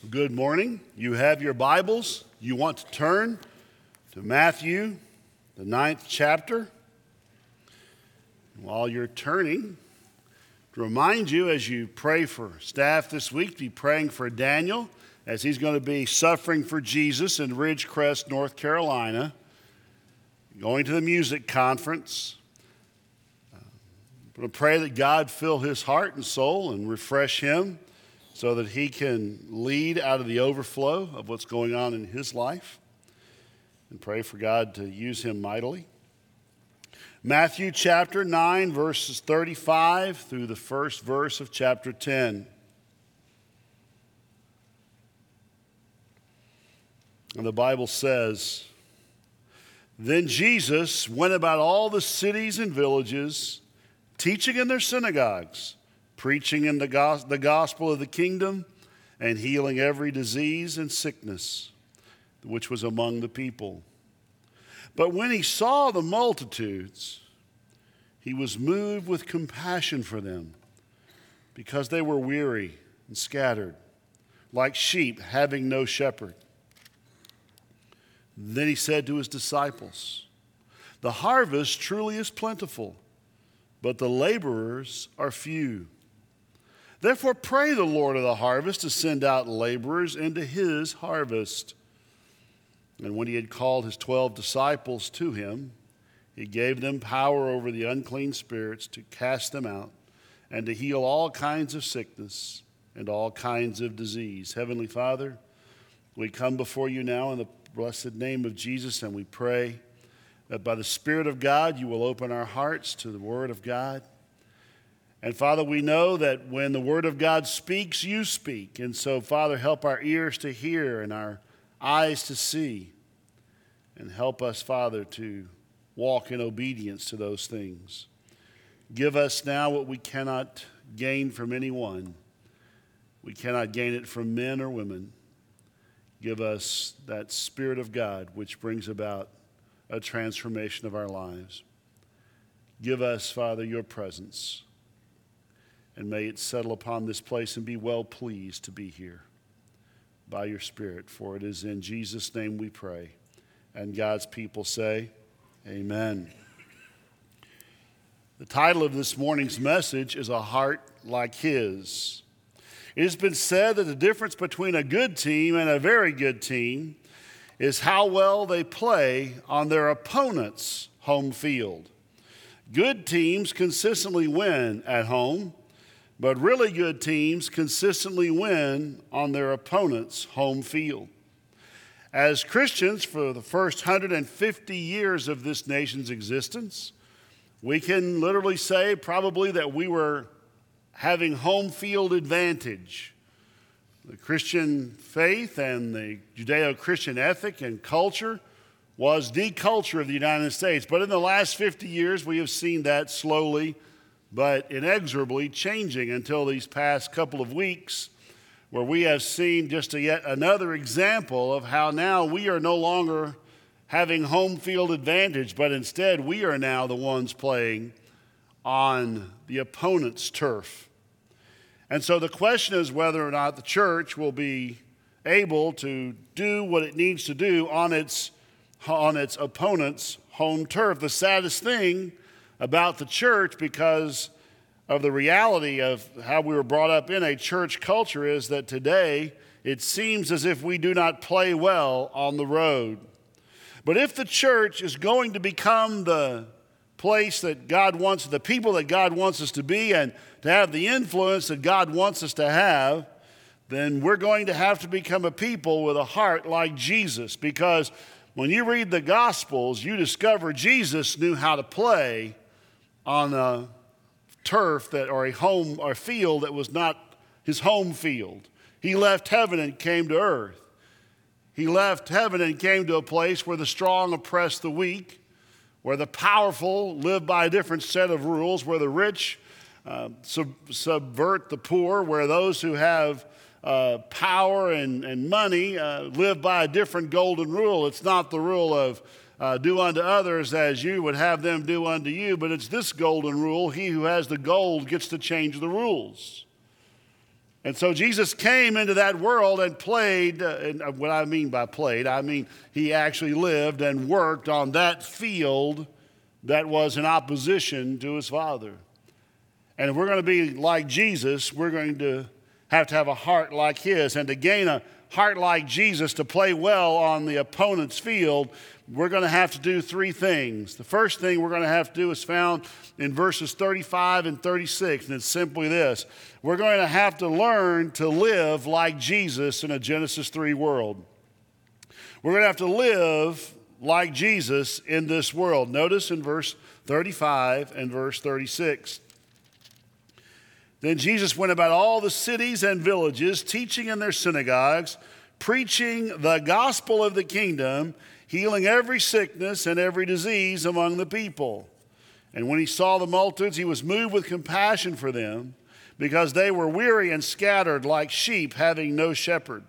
Good morning. You have your Bibles. You want to turn to Matthew, the 9th chapter. While you're turning, to remind you as you pray for staff this week, be praying for Daniel as he's going to be suffering for Jesus in Ridgecrest, North Carolina, going to the music conference. I'm going to pray that God fill his heart and soul and refresh him, so that he can lead out of the overflow of what's going on in his life, and pray for God to use him mightily. Matthew chapter 9, verses 35 through the first verse of chapter 10. And the Bible says, "Then Jesus went about all the cities and villages, teaching in their synagogues, preaching in the gospel of the kingdom, and healing every disease and sickness which was among the people. But when he saw the multitudes, he was moved with compassion for them, because they were weary and scattered, like sheep having no shepherd. Then he said to his disciples, 'The harvest truly is plentiful, but the laborers are few. Therefore pray the Lord of the harvest to send out laborers into his harvest.' And when he had called his 12 disciples to him, he gave them power over the unclean spirits to cast them out and to heal all kinds of sickness and all kinds of disease." Heavenly Father, we come before you now in the blessed name of Jesus, and we pray that by the Spirit of God you will open our hearts to the Word of God. And Father, we know that when the Word of God speaks, you speak. And so, Father, help our ears to hear and our eyes to see. And help us, Father, to walk in obedience to those things. Give us now what we cannot gain from anyone. We cannot gain it from men or women. Give us that Spirit of God which brings about a transformation of our lives. Give us, Father, your presence. And may it settle upon this place and be well pleased to be here by your Spirit. For it is in Jesus' name we pray. And God's people say, amen. The title of this morning's message is "A Heart Like His." It has been said that the difference between a good team and a very good team is how well they play on their opponent's home field. Good teams consistently win at home, but really good teams consistently win on their opponent's home field. As Christians, for the first 150 years of this nation's existence, we can literally say probably that we were having home field advantage. The Christian faith and the Judeo-Christian ethic and culture was the culture of the United States. But in the last 50 years, we have seen that slowly but inexorably changing until these past couple of weeks, where we have seen just yet another example of how now we are no longer having home field advantage, but instead we are now the ones playing on the opponent's turf. And so the question is whether or not the church will be able to do what it needs to do on its opponent's home turf. The saddest thing about the church, because of the reality of how we were brought up in a church culture, is that today it seems as if we do not play well on the road. But if the church is going to become the place that God wants, the people that God wants us to be, and to have the influence that God wants us to have, then we're going to have to become a people with a heart like Jesus. Because when you read the Gospels, you discover Jesus knew how to play on a turf that, or a home or field that was not his home field. He left heaven and came to earth. He left heaven and came to a place where the strong oppress the weak, where the powerful live by a different set of rules, where the rich subvert the poor, where those who have power and money live by a different golden rule. It's not the rule of do unto others as you would have them do unto you, but it's this golden rule: he who has the gold gets to change the rules. And so Jesus came into that world and played, and what I mean by played, I mean he actually lived and worked on that field that was in opposition to his Father. And if we're going to be like Jesus, we're going to have a heart like his. And to gain a heart like Jesus, to play well on the opponent's field, we're going to have to do three things. The first thing we're going to have to do is found in verses 35 and 36, and it's simply this. We're going to have to learn to live like Jesus in a Genesis 3 world. We're going to have to live like Jesus in this world. Notice in verse 35 and verse 36. Then Jesus went about all the cities and villages, teaching in their synagogues, preaching the gospel of the kingdom, healing every sickness and every disease among the people. And when he saw the multitudes, he was moved with compassion for them, because they were weary and scattered like sheep having no shepherd.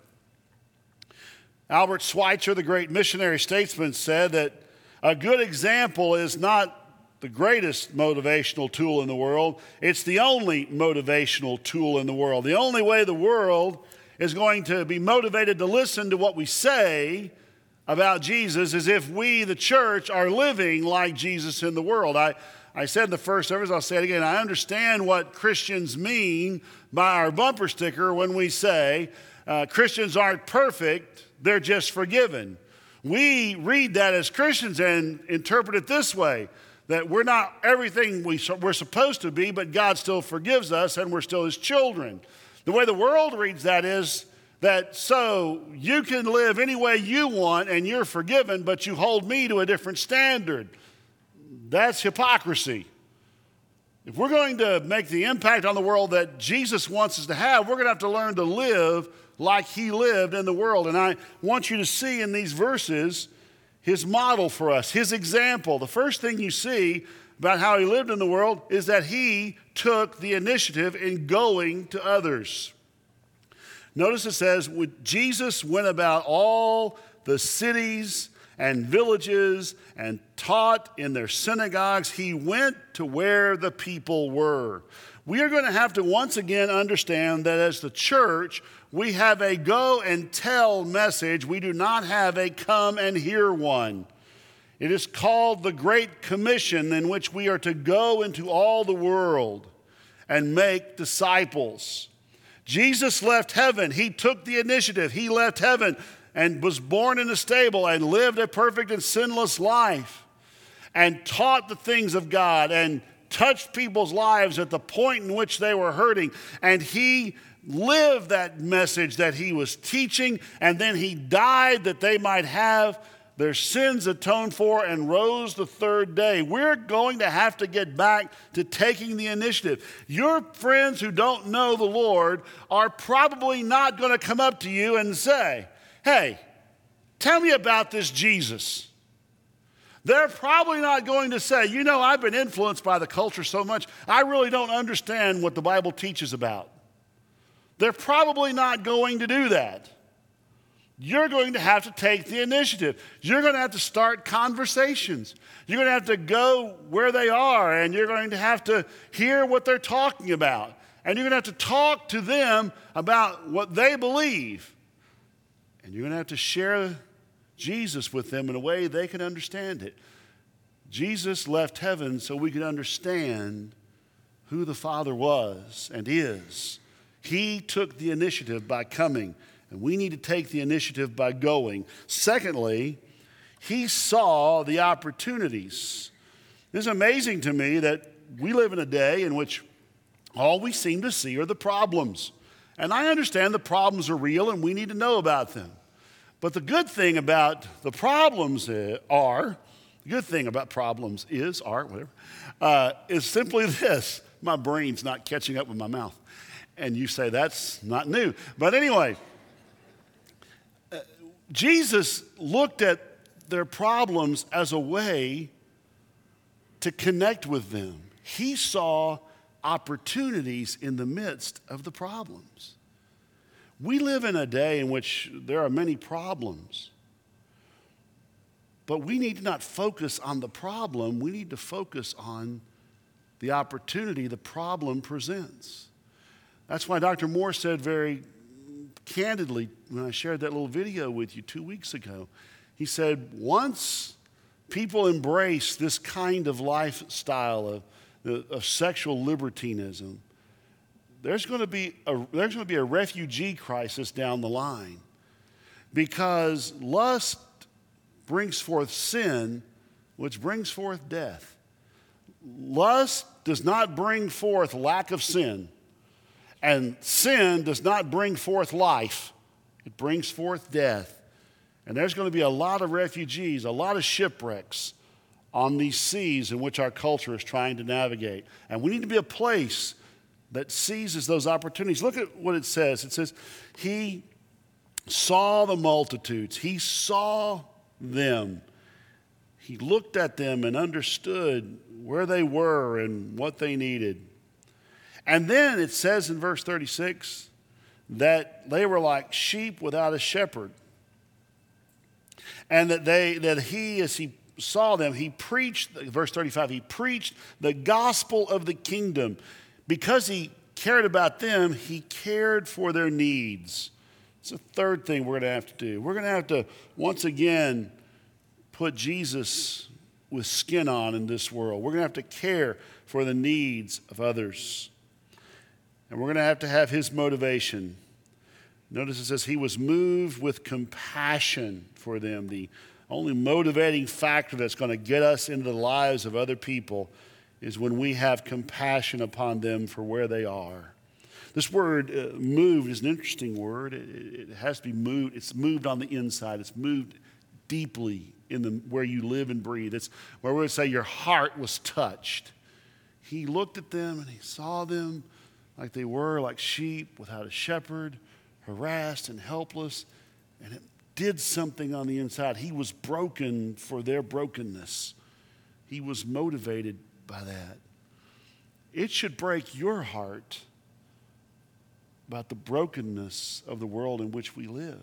Albert Schweitzer, the great missionary statesman, said that a good example is not the greatest motivational tool in the world. It's the only motivational tool in the world. The only way the world is going to be motivated to listen to what we say about Jesus is if we, the church, are living like Jesus in the world. I said in the first service, I'll say it again, I understand what Christians mean by our bumper sticker when we say Christians aren't perfect, they're just forgiven. We read that as Christians and interpret it this way, that we're not everything we're supposed to be, but God still forgives us and we're still his children. The way the world reads that is that so you can live any way you want and you're forgiven, but you hold me to a different standard. That's hypocrisy. If we're going to make the impact on the world that Jesus wants us to have, we're going to have to learn to live like he lived in the world. And I want you to see in these verses his model for us, his example. The first thing you see about how he lived in the world is that he took the initiative in going to others. Notice it says, Jesus went about all the cities and villages and taught in their synagogues. He went to where the people were. We are going to have to once again understand that as the church, we have a go and tell message. We do not have a come and hear one. It is called the Great Commission, in which we are to go into all the world and make disciples. Jesus left heaven. He took the initiative. He left heaven and was born in a stable and lived a perfect and sinless life and taught the things of God and touched people's lives at the point in which they were hurting. And he lived that message that he was teaching, and then he died that they might have their sins atoned for and rose the third day. We're going to have to get back to taking the initiative. Your friends who don't know the Lord are probably not going to come up to you and say, hey, tell me about this Jesus. They're probably not going to say, you know, I've been influenced by the culture so much, I really don't understand what the Bible teaches about. They're probably not going to do that. You're going to have to take the initiative. You're going to have to start conversations. You're going to have to go where they are, and you're going to have to hear what they're talking about. And you're going to have to talk to them about what they believe. And you're going to have to share Jesus with them in a way they can understand it. Jesus left heaven so we could understand who the Father was and is. He took the initiative by coming, and we need to take the initiative by going. Secondly, he saw the opportunities. It's amazing to me that we live in a day in which all we seem to see are the problems. And I understand the problems are real and we need to know about them. But the good thing about the problems is simply this. My brain's not catching up with my mouth. And you say, that's not new. But anyway, Jesus looked at their problems as a way to connect with them. He saw opportunities in the midst of the problems. We live in a day in which there are many problems. But we need to not focus on the problem. We need to focus on the opportunity the problem presents. That's why Dr. Moore said very candidly when I shared that little video with you 2 weeks ago, he said, once people embrace this kind of lifestyle of sexual libertinism, there's going to be a refugee crisis down the line, because lust brings forth sin, which brings forth death. Lust does not bring forth lack of sin, and sin does not bring forth life. It brings forth death. And there's going to be a lot of refugees, a lot of shipwrecks on these seas in which our culture is trying to navigate. And we need to be a place that seizes those opportunities. Look at what it says. It says, he saw the multitudes. He saw them. He looked at them and understood where they were and what they needed. And then it says in verse 36 that they were like sheep without a shepherd. And that he, as he saw them, he preached, verse 35, he preached the gospel of the kingdom. Because he cared about them, he cared for their needs. It's the third thing we're going to have to do. We're going to have to, once again, put Jesus with skin on in this world. We're going to have to care for the needs of others. And we're going to have his motivation. Notice it says he was moved with compassion for them. The only motivating factor that's going to get us into the lives of other people is when we have compassion upon them for where they are. This word moved is an interesting word. It has to be moved. It's moved on the inside. It's moved deeply in where you live and breathe. It's where we would say your heart was touched. He looked at them and he saw them like they were, like sheep without a shepherd, harassed and helpless, and it did something on the inside. He was broken for their brokenness. He was motivated by that. It should break your heart about the brokenness of the world in which we live.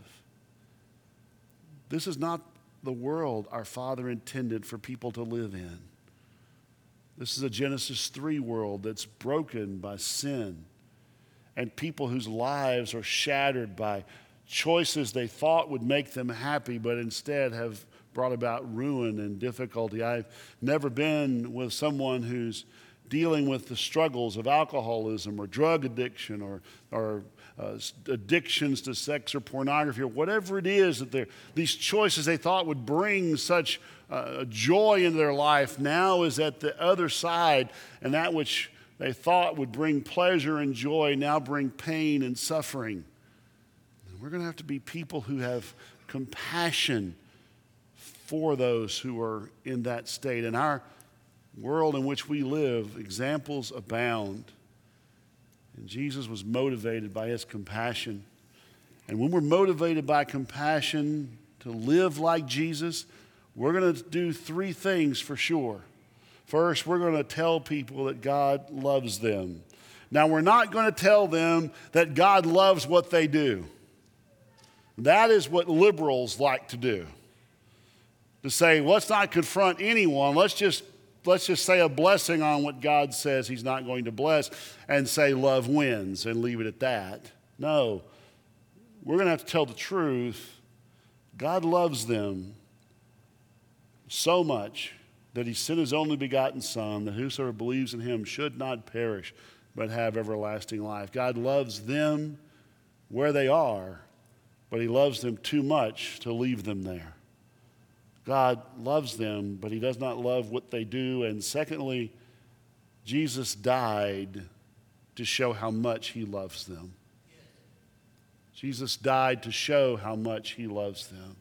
This is not the world our Father intended for people to live in. This is a Genesis 3 world that's broken by sin, and people whose lives are shattered by choices they thought would make them happy, but instead have brought about ruin and difficulty. I've never been with someone who's dealing with the struggles of alcoholism or drug addiction or addictions to sex or pornography or whatever it is that these choices they thought would bring such joy into their life now is at the other side, and that which they thought would bring pleasure and joy now bring pain and suffering. And we're going to have to be people who have compassion for those who are in that state. In our world in which we live, examples abound. And Jesus was motivated by his compassion. And when we're motivated by compassion to live like Jesus, we're going to do three things for sure. First, we're going to tell people that God loves them. Now, we're not going to tell them that God loves what they do. That is what liberals like to do. To say, let's not confront anyone. Let's just say a blessing on what God says he's not going to bless and say love wins and leave it at that. No, we're going to have to tell the truth. God loves them so much that he sent his only begotten Son, that whosoever believes in him should not perish, but have everlasting life. God loves them where they are, but he loves them too much to leave them there. God loves them, but he does not love what they do. And secondly, Jesus died to show how much he loves them. Jesus died to show how much he loves them.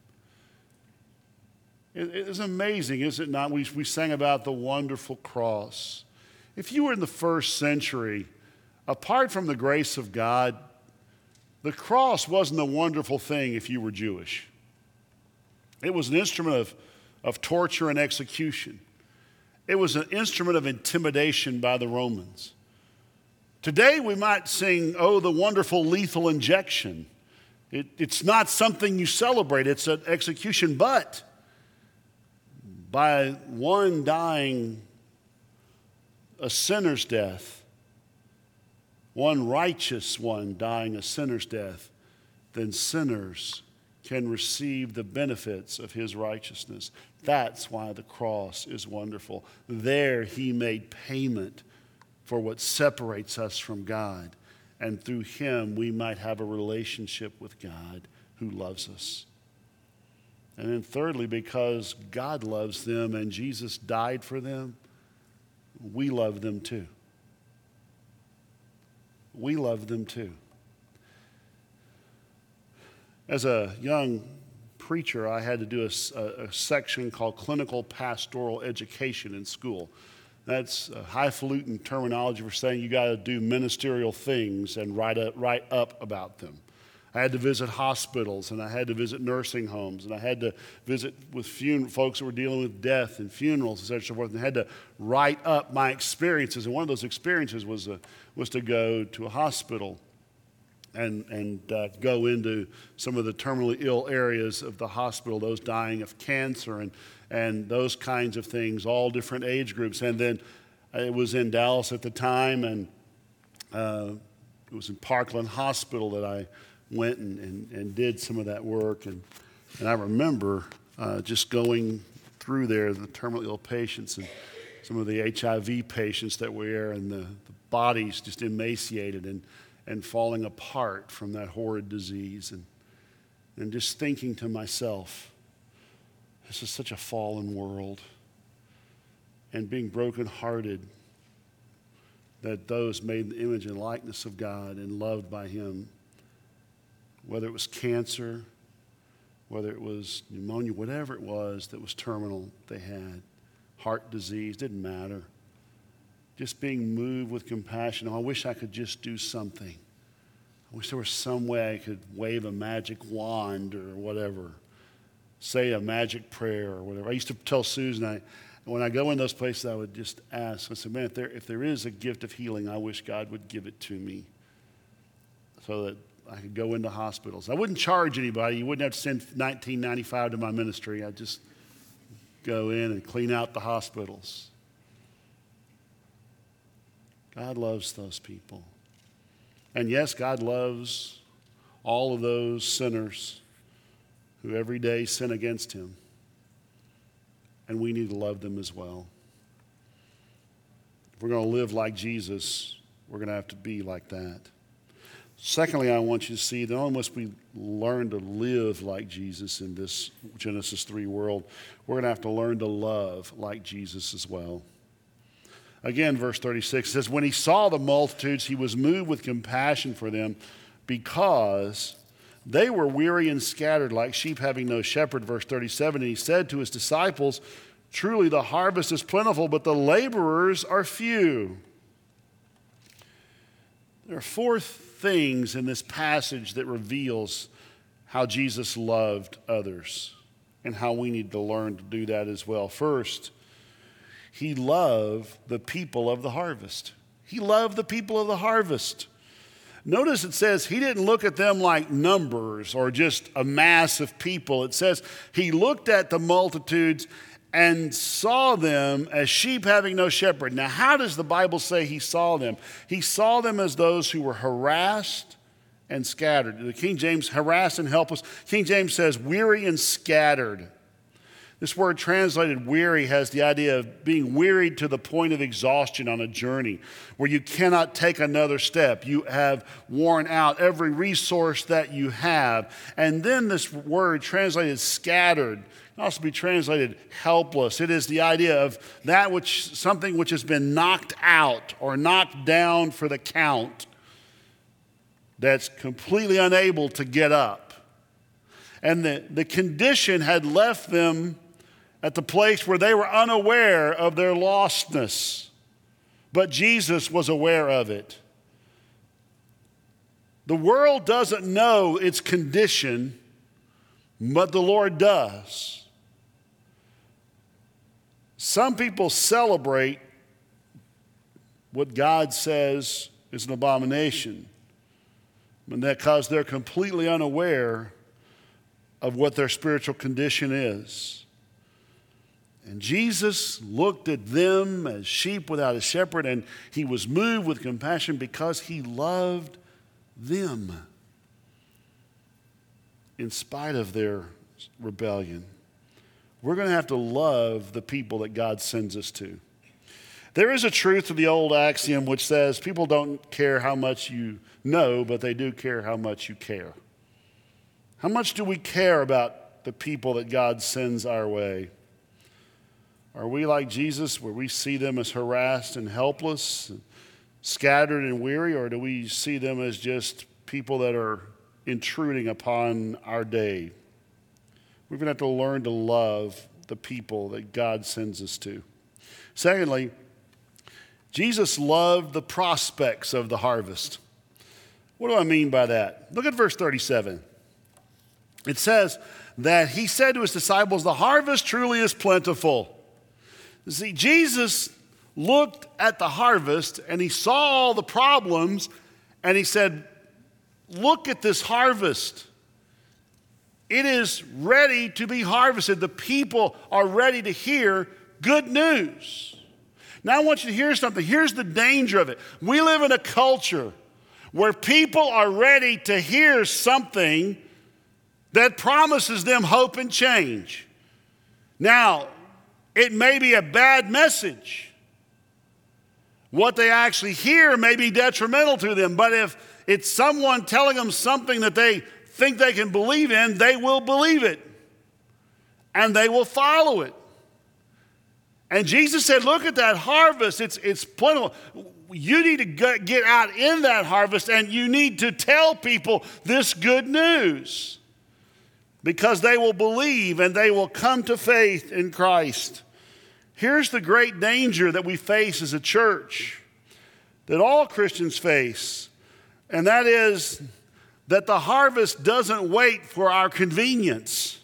It's amazing, is it not? We sang about the wonderful cross. If you were in the first century, apart from the grace of God, the cross wasn't a wonderful thing if you were Jewish. It was an instrument of torture and execution. It was an instrument of intimidation by the Romans. Today we might sing, oh, the wonderful lethal injection. It's not something you celebrate, it's an execution, but by one dying a sinner's death, one righteous one dying a sinner's death, then sinners can receive the benefits of his righteousness. That's why the cross is wonderful. There he made payment for what separates us from God. And through him we might have a relationship with God who loves us. And then thirdly, because God loves them and Jesus died for them, we love them too. We love them too. As a young preacher, I had to do a section called clinical pastoral education in school. That's a highfalutin terminology for saying you got to do ministerial things and write up about them. I had to visit hospitals, and I had to visit nursing homes, and I had to visit with folks that were dealing with death and funerals and so forth, and I had to write up my experiences. And one of those experiences was to go to a hospital and go into some of the terminally ill areas of the hospital, those dying of cancer and those kinds of things, all different age groups. And then it was in Dallas at the time, and it was in Parkland Hospital that I went and did some of that work. And I remember just going through there, the terminally ill patients and some of the HIV patients that were there, and the bodies just emaciated and falling apart from that horrid disease. And just thinking to myself, this is such a fallen world. And being brokenhearted that those made in the image and likeness of God and loved by him, whether it was cancer, whether it was pneumonia, whatever it was that was terminal they had, heart disease, didn't matter. Just being moved with compassion. Oh, I wish I could just do something. I wish there was some way I could wave a magic wand or whatever, say a magic prayer or whatever. I used to tell Susan, when I go in those places, I would just ask. I said, man, if there is a gift of healing, I wish God would give it to me so that I could go into hospitals. I wouldn't charge anybody. You wouldn't have to send $19.95 to my ministry. I'd just go in and clean out the hospitals. God loves those people. And yes, God loves all of those sinners who every day sin against him. And we need to love them as well. If we're going to live like Jesus, we're going to have to be like that. Secondly, I want you to see that not only must we learn to live like Jesus in this Genesis 3 world, we're going to have to learn to love like Jesus as well. Again, verse 36 says, when he saw the multitudes, he was moved with compassion for them because they were weary and scattered like sheep having no shepherd. Verse 37, and he said to his disciples, truly the harvest is plentiful, but the laborers are few. There are four things in this passage that reveals how Jesus loved others and how we need to learn to do that as well. First, he loved the people of the harvest. He loved the people of the harvest. Notice it says he didn't look at them like numbers or just a mass of people. It says he looked at the multitudes and saw them as sheep having no shepherd. Now, how does the Bible say he saw them? He saw them as those who were harassed and scattered. The King James, harassed and helpless. King James says weary and scattered. This word translated weary has the idea of being wearied to the point of exhaustion on a journey where you cannot take another step. You have worn out every resource that you have. And then this word translated scattered can also be translated helpless. It is the idea of something which has been knocked out or knocked down for the count that's completely unable to get up. And the condition had left them at the place where they were unaware of their lostness. But Jesus was aware of it. The world doesn't know its condition, but the Lord does. Some people celebrate what God says is an abomination, because they're completely unaware of what their spiritual condition is. And Jesus looked at them as sheep without a shepherd, and he was moved with compassion because he loved them in spite of their rebellion. We're going to have to love the people that God sends us to. There is a truth to the old axiom which says people don't care how much you know, but they do care how much you care. How much do we care about the people that God sends our way? Are we like Jesus, where we see them as harassed and helpless, scattered and weary, or do we see them as just people that are intruding upon our day? We're going to have to learn to love the people that God sends us to. Secondly, Jesus loved the prospects of the harvest. What do I mean by that? Look at verse 37. It says that he said to his disciples, "The harvest truly is plentiful." You see, Jesus looked at the harvest and he saw all the problems and he said, "Look at this harvest. It is ready to be harvested. The people are ready to hear good news." Now I want you to hear something. Here's the danger of it. We live in a culture where people are ready to hear something that promises them hope and change. Now, it may be a bad message. What they actually hear may be detrimental to them, but if it's someone telling them something that they think they can believe in, they will believe it, and they will follow it. And Jesus said, look at that harvest. It's plentiful. You need to get out in that harvest, and you need to tell people this good news, because they will believe and they will come to faith in Christ. Here's the great danger that we face as a church, that all Christians face, and that is that the harvest doesn't wait for our convenience.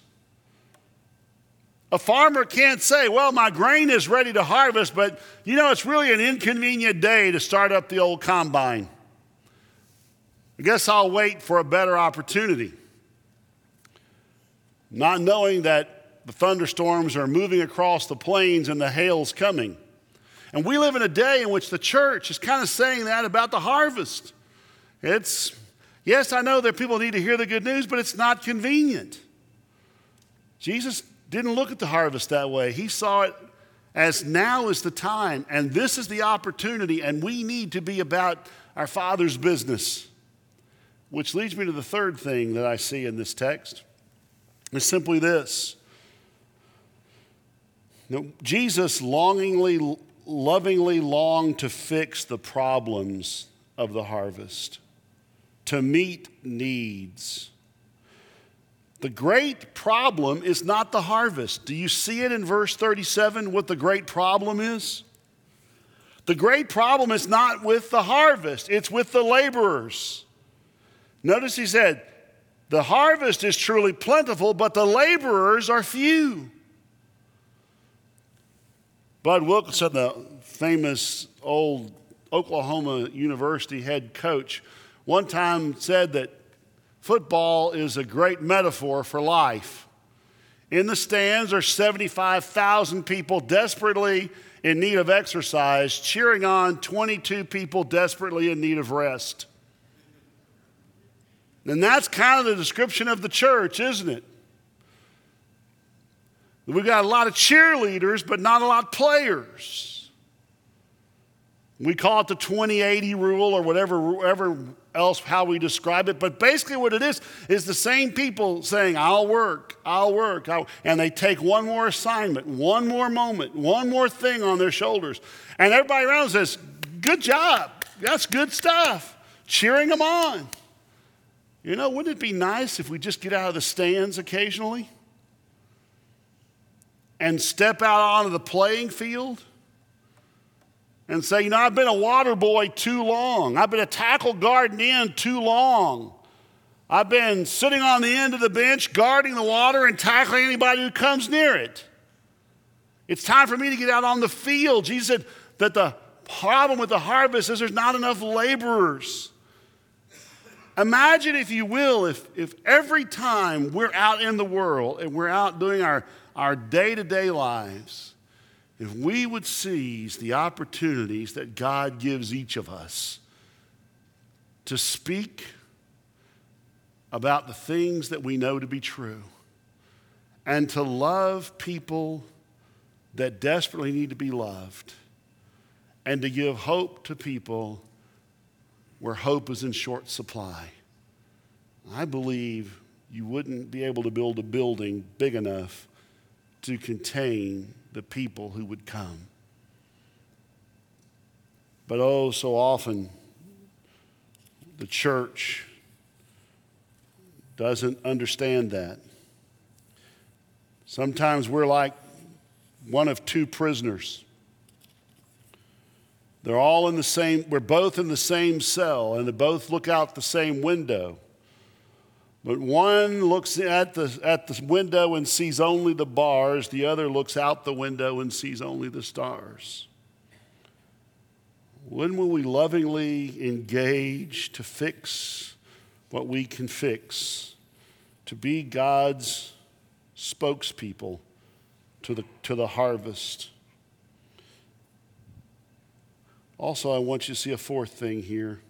A farmer can't say, well, my grain is ready to harvest, but it's really an inconvenient day to start up the old combine. I guess I'll wait for a better opportunity. Not knowing that the thunderstorms are moving across the plains and the hail's coming. And we live in a day in which the church is kind of saying that about the harvest. Yes, I know that people need to hear the good news, but it's not convenient. Jesus didn't look at the harvest that way. He saw it as now is the time, and this is the opportunity, and we need to be about our Father's business. Which leads me to the third thing that I see in this text. It's simply this. Jesus lovingly longed to fix the problems of the harvest, to meet needs. The great problem is not the harvest. Do you see it in verse 37, what the great problem is? The great problem is not with the harvest, it's with the laborers. Notice he said, the harvest is truly plentiful, but the laborers are few. Bud Wilkinson, the famous old Oklahoma University head coach, one time said that football is a great metaphor for life. In the stands are 75,000 people desperately in need of exercise, cheering on 22 people desperately in need of rest. And that's kind of the description of the church, isn't it? We've got a lot of cheerleaders, but not a lot of players. We call it the 20-80 rule or whatever else, how we describe it. But basically what it is the same people saying, I'll work. And they take one more assignment, one more moment, one more thing on their shoulders. And everybody around says, good job. That's good stuff. Cheering them on. Wouldn't it be nice if we just get out of the stands occasionally and step out onto the playing field and say, I've been a water boy too long. I've been a tackle guarding in too long. I've been sitting on the end of the bench guarding the water and tackling anybody who comes near it. It's time for me to get out on the field. Jesus said that the problem with the harvest is there's not enough laborers. Imagine, if you will, if every time we're out in the world and we're out doing our day-to-day lives, if we would seize the opportunities that God gives each of us to speak about the things that we know to be true and to love people that desperately need to be loved and to give hope to people where hope is in short supply, I believe you wouldn't be able to build a building big enough to contain the people who would come. But oh, so often the church doesn't understand that. Sometimes we're like one of two prisoners. They're all in the same, we're both in the same cell, and they both look out the same window. But one looks at the window and sees only the bars. The other looks out the window and sees only the stars. When will we lovingly engage to fix what we can fix, to be God's spokespeople to the harvest? Also, I want you to see a fourth thing here.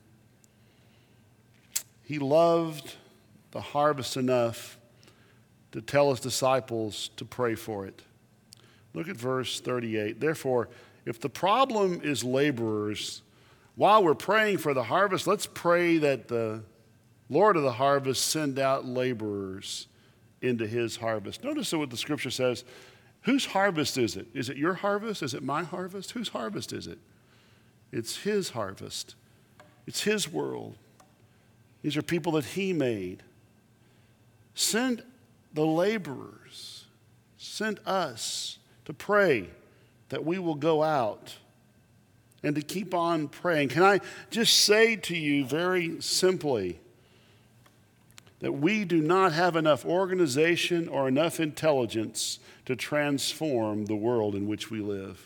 He loved the harvest enough to tell his disciples to pray for it. Look at verse 38. Therefore, if the problem is laborers, while we're praying for the harvest, let's pray that the Lord of the harvest send out laborers into his harvest. Notice what the scripture says. Whose harvest is it? Is it your harvest? Is it my harvest? Whose harvest is it? It's his harvest. It's his world. These are people that he made. Send the laborers. Send us to pray that we will go out and to keep on praying. Can I just say to you very simply that we do not have enough organization or enough intelligence to transform the world in which we live.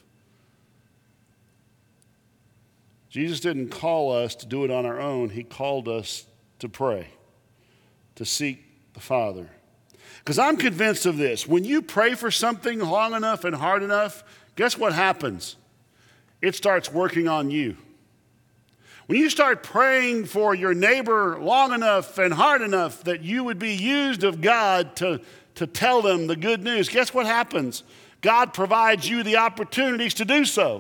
Jesus didn't call us to do it on our own. He called us to pray, to seek the Father. Because I'm convinced of this. When you pray for something long enough and hard enough, guess what happens? It starts working on you. When you start praying for your neighbor long enough and hard enough that you would be used of God to tell them the good news, guess what happens? God provides you the opportunities to do so.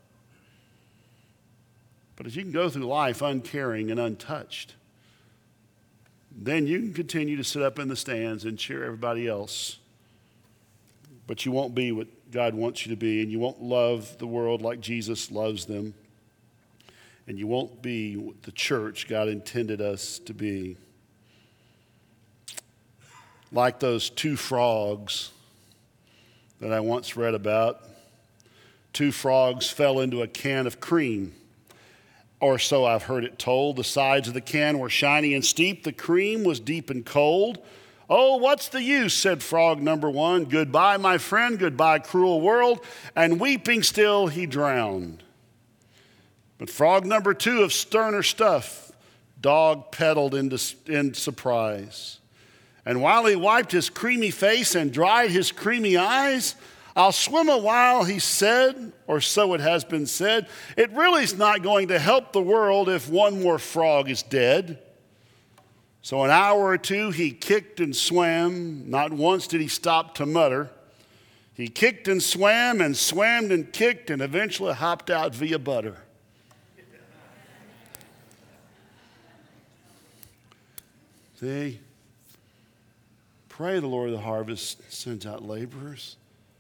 But if you can go through life uncaring and untouched, then you can continue to sit up in the stands and cheer everybody else. But you won't be what God wants you to be, and you won't love the world like Jesus loves them. And you won't be the church God intended us to be. Like those two frogs that I once read about. Two frogs fell into a can of cream. Or so I've heard it told. The sides of the can were shiny and steep. The cream was deep and cold. Oh, what's the use, said frog number one. Goodbye, my friend. Goodbye, cruel world. And weeping still, he drowned. But frog number two of sterner stuff, dog pedaled in surprise. And while he wiped his creamy face and dried his creamy eyes, I'll swim a while, he said, or so it has been said. It really is not going to help the world if one more frog is dead. So an hour or two he kicked and swam. Not once did he stop to mutter. He kicked and swam and kicked and eventually hopped out via butter. See? Pray the Lord of the harvest sends out laborers.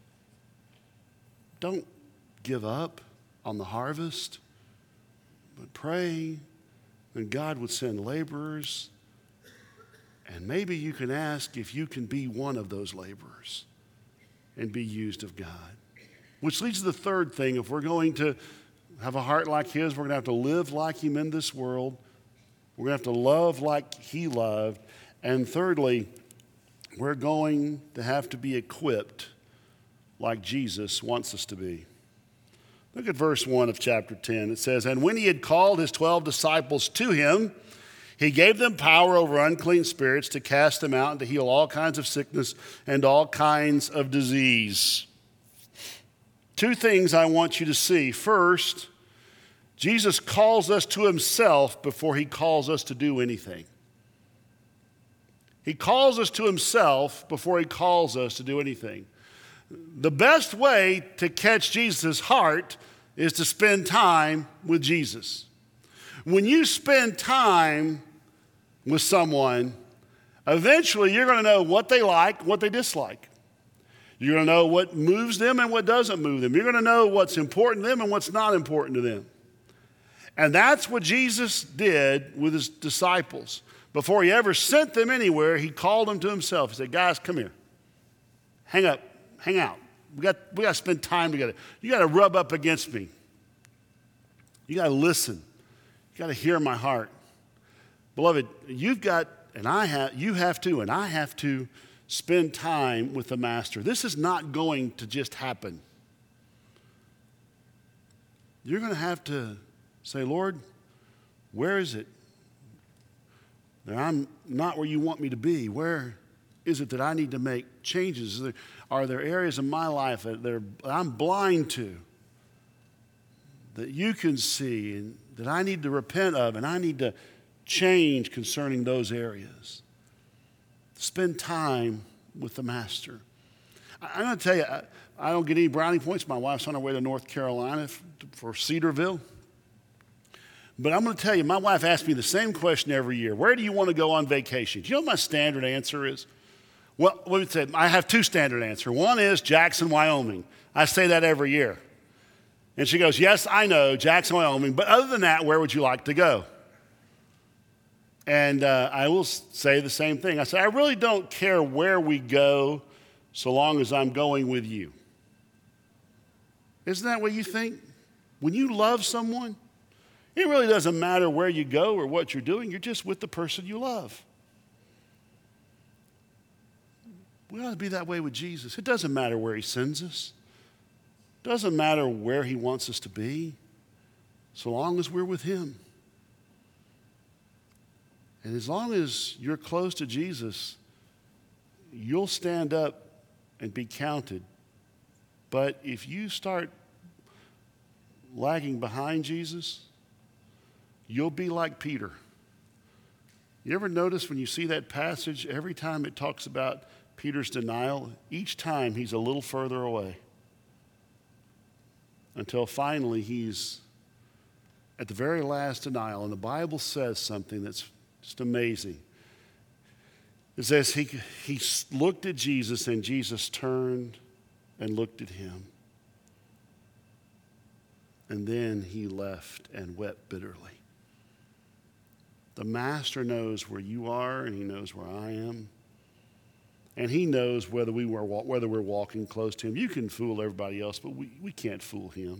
Don't give up on the harvest, but pray that God would send laborers. And maybe you can ask if you can be one of those laborers and be used of God. Which leads to the third thing. If we're going to have a heart like his, we're going to have to live like him in this world. We're going to have to love like he loved. And thirdly, we're going to have to be equipped like Jesus wants us to be. Look at verse 1 of chapter 10. It says, and when he had called his 12 disciples to him, he gave them power over unclean spirits to cast them out and to heal all kinds of sickness and all kinds of disease. Two things I want you to see. First, Jesus calls us to himself before he calls us to do anything. He calls us to himself before he calls us to do anything. The best way to catch Jesus' heart is to spend time with Jesus. When you spend time with someone, eventually you're going to know what they like, what they dislike. You're going to know what moves them and what doesn't move them. You're going to know what's important to them and what's not important to them. And that's what Jesus did with his disciples. Before he ever sent them anywhere, he called them to himself. He said, guys, come here. Hang out. We got to spend time together. You got to rub up against me. You got to listen. You got to hear my heart. Beloved, you have to spend time with the Master. This is not going to just happen. You're going to have to say, Lord, where is it that I'm not where you want me to be? Where is it that I need to make changes? Are there areas in my life that I'm blind to, that you can see and that I need to repent of and I need to change concerning those areas? Spend time with the Master. I'm going to tell you, I don't get any brownie points. My wife's on her way to North Carolina for Cedarville. But I'm going to tell you, my wife asks me the same question every year. Where do you want to go on vacation? Do you know what my standard answer is? Well, let me say, I have two standard answers. One is Jackson, Wyoming. I say that every year. And she goes, yes, I know, Jackson, Wyoming. But other than that, where would you like to go? And I will say the same thing. I say, I really don't care where we go so long as I'm going with you. Isn't that what you think? When you love someone, it really doesn't matter where you go or what you're doing. You're just with the person you love. We ought to be that way with Jesus. It doesn't matter where he sends us. It doesn't matter where he wants us to be, so long as we're with him. And as long as you're close to Jesus, you'll stand up and be counted. But if you start lagging behind Jesus, you'll be like Peter. You ever notice when you see that passage, every time it talks about Peter's denial, each time he's a little further away until finally he's at the very last denial. And the Bible says something that's just amazing. It says he looked at Jesus and Jesus turned and looked at him. And then he left and wept bitterly. The Master knows where you are and he knows where I am. And he knows whether we're walking close to him. You can fool everybody else, but we can't fool him.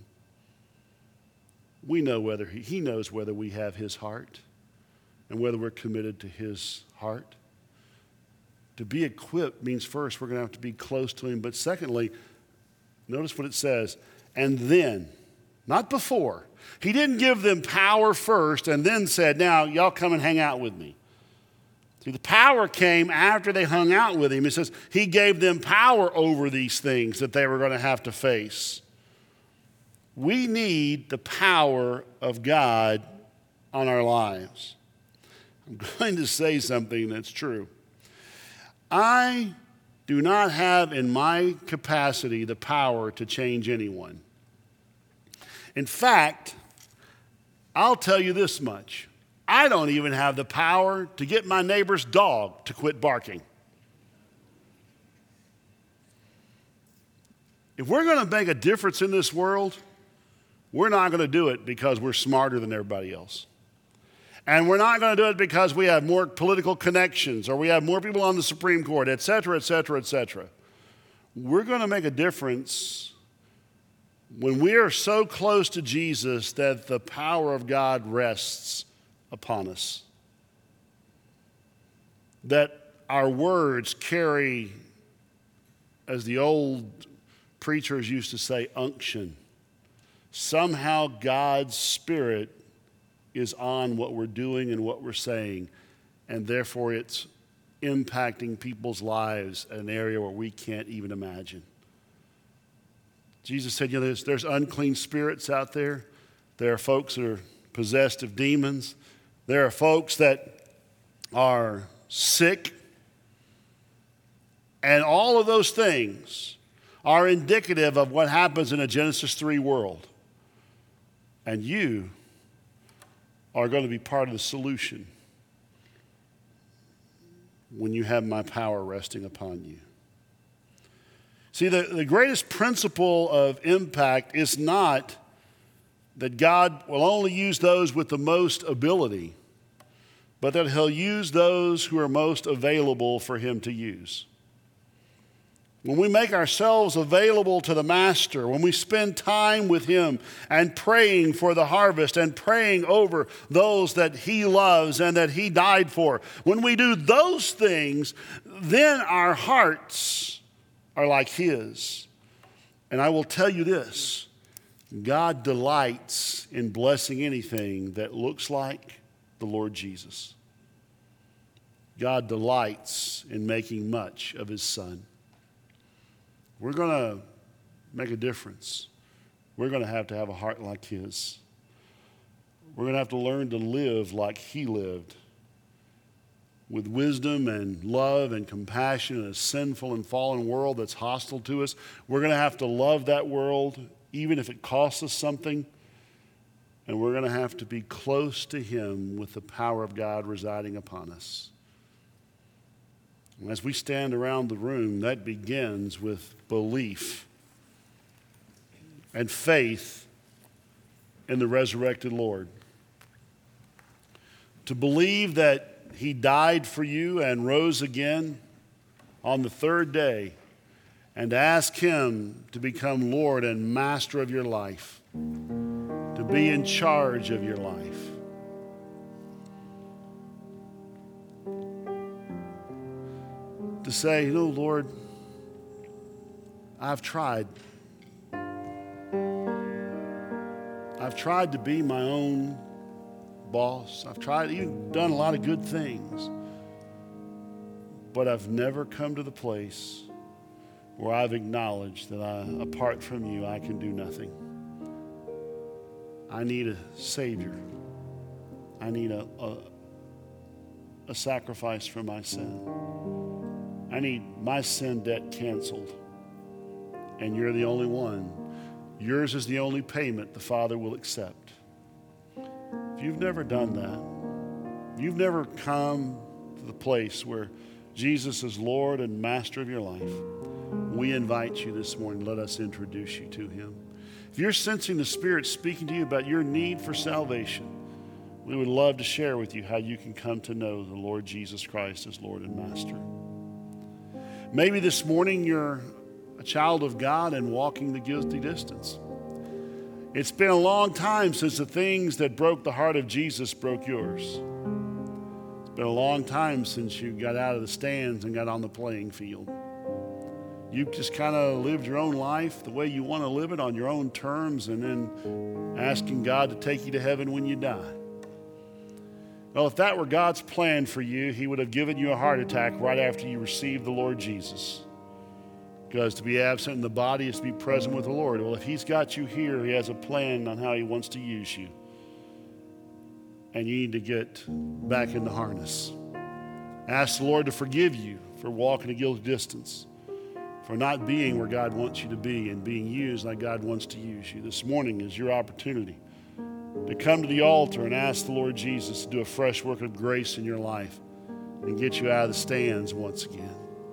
We know whether he knows whether we have his heart and whether we're committed to his heart. To be equipped means first we're going to have to be close to him. But secondly, notice what it says, and then, not before. He didn't give them power first and then said, now y'all come and hang out with me. See, the power came after they hung out with him. It says he gave them power over these things that they were going to have to face. We need the power of God on our lives. I'm going to say something that's true. I do not have in my capacity the power to change anyone. In fact, I'll tell you this much. I don't even have the power to get my neighbor's dog to quit barking. If we're going to make a difference in this world, we're not going to do it because we're smarter than everybody else. And we're not going to do it because we have more political connections or we have more people on the Supreme Court, et cetera, et cetera, et cetera. We're going to make a difference when we are so close to Jesus that the power of God rests upon us. That our words carry, as the old preachers used to say, unction. Somehow God's Spirit is on what we're doing and what we're saying, and therefore it's impacting people's lives in an area where we can't even imagine. Jesus said, there's unclean spirits out there. There are folks that are possessed of demons. There are folks that are sick. And all of those things are indicative of what happens in a Genesis 3 world. And you are going to be part of the solution when you have my power resting upon you. See, the greatest principle of impact is not that God will only use those with the most ability, but that he'll use those who are most available for him to use. When we make ourselves available to the Master, when we spend time with him and praying for the harvest and praying over those that he loves and that he died for, when we do those things, then our hearts are like his. And I will tell you this, God delights in blessing anything that looks like the Lord Jesus. God delights in making much of his Son. We're going to make a difference. We're going to have a heart like his. We're going to have to learn to live like he lived, with wisdom and love and compassion in a sinful and fallen world that's hostile to us. We're going to have to love that world, even if it costs us something. And we're going to have to be close to him with the power of God residing upon us. And as we stand around the room, that begins with belief and faith in the resurrected Lord. To believe that he died for you and rose again on the third day, and to ask him to become Lord and master of your life, to be in charge of your life. To say, Lord, I've tried. I've tried to be my own boss. I've tried, even done a lot of good things. But I've never come to the place where I've acknowledged that apart from you, I can do nothing. I need a Savior. I need a sacrifice for my sin. I need my sin debt canceled. And you're the only one. Yours is the only payment the Father will accept. If you've never done that, you've never come to the place where Jesus is Lord and Master of your life, we invite you this morning. Let us introduce you to him. If you're sensing the Spirit speaking to you about your need for salvation, we would love to share with you how you can come to know the Lord Jesus Christ as Lord and Master. Maybe this morning you're a child of God and walking the guilty distance. It's been a long time since the things that broke the heart of Jesus broke yours. It's been a long time since you got out of the stands and got on the playing field. You've just kind of lived your own life the way you want to live it on your own terms and then asking God to take you to heaven when you die. Well, if that were God's plan for you, he would have given you a heart attack right after you received the Lord Jesus. Because to be absent in the body is to be present with the Lord. Well, if he's got you here, he has a plan on how he wants to use you. And you need to get back in the harness. Ask the Lord to forgive you for walking a guilty distance, for not being where God wants you to be and being used like God wants to use you. This morning is your opportunity to come to the altar and ask the Lord Jesus to do a fresh work of grace in your life and get you out of the stands once again.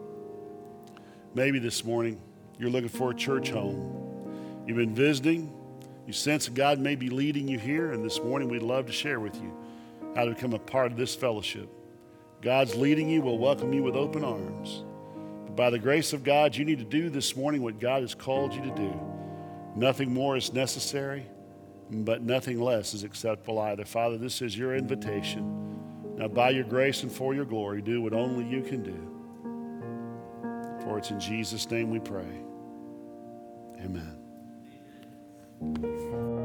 Maybe this morning you're looking for a church home. You've been visiting. You sense that God may be leading you here, and this morning we'd love to share with you how to become a part of this fellowship. God's leading you. We'll welcome you with open arms. But by the grace of God, you need to do this morning what God has called you to do. Nothing more is necessary, but nothing less is acceptable either. Father, this is your invitation. Now, by your grace and for your glory, do what only you can do. For it's in Jesus' name we pray. Amen.